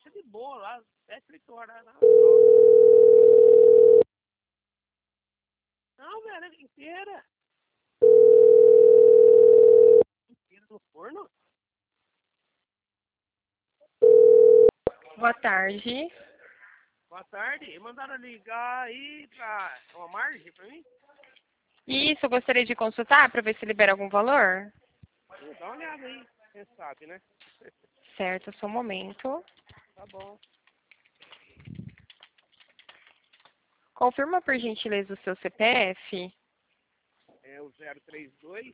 caixa de boa lá, 7, 8 horas. Não, velho, é inteira. Inteira no forno? Boa tarde. Boa tarde. Mandaram ligar aí pra uma margem pra mim? Isso, eu gostaria de consultar para ver se libera algum valor. Dá uma olhada aí, quem sabe, né? Certo, só um momento. Tá bom. Confirma, por gentileza, o seu CPF. É o 032.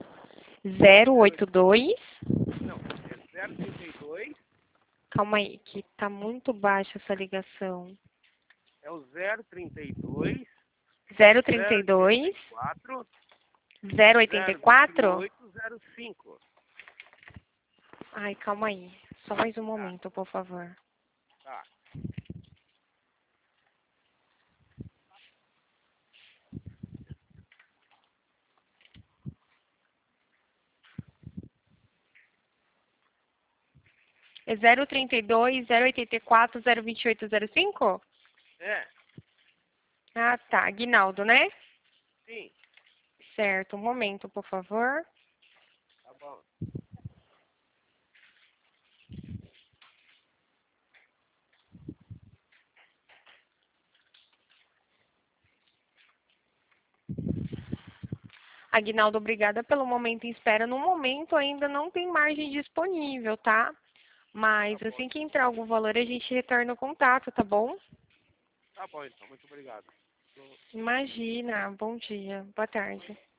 082. Não, é 032. Calma aí, que tá muito baixa essa ligação. É o 032. 032. 084. 084. 02805. Ai, calma aí. Só mais um Tá, momento, por favor. tá. É 032, 084, 028, 05? É, Ah, tá. Aguinaldo, né? sim. Certo. Um momento, por favor. Tá bom. Aguinaldo, obrigada pelo momento em espera. No momento ainda não tem margem disponível, tá? Tá Mas bom, assim que entrar algum valor, a gente retorna o contato, tá bom? tá bom então. Muito obrigado. Imagina. Bom dia. Boa tarde.